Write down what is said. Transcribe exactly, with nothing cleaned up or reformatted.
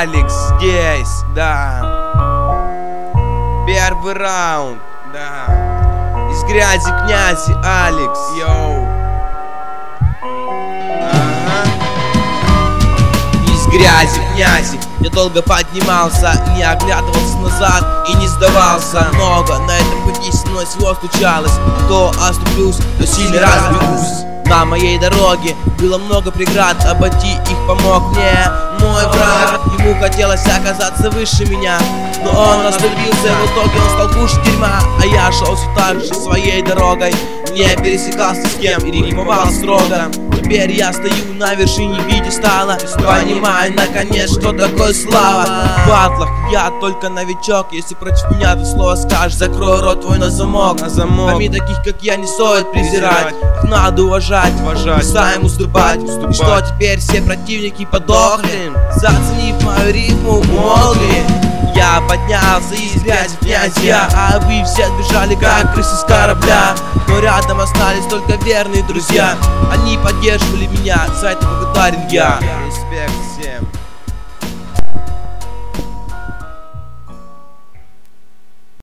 Алекс здесь, да. Первый раунд, да. Из грязи князи Алекс, йоу. Ага. Из грязи князи я долго поднимался, не оглядывался назад и не сдавался. Много на этом пути со мной всего случалось. То оступлюсь, то сильно разбегусь. На моей дороге было много преград, обойти их помог мне мой брат. Ему хотелось оказаться выше меня, но он оступился, в итоге он стал кушать дерьма. А я шел все так же своей дорогой, не пересекался с кем и рифмовал строго. Теперь я стою на вершине пьедестала, понимаю наконец, что такое слава. В батлах я только новичок, если против меня ты слово скажешь, закрой рот твой на замок. На замок. Пойми, таких как я не стоит презирать, их надо уважать, уважать, сам уступать. уступать. Что теперь все противники подохли, заценив мою рифму, умолкли. Я поднялся из грязи князья, а вы все сбежали как крысы с корабля. Но рядом остались только верные друзья, они поддерживали меня, за это благодарен я.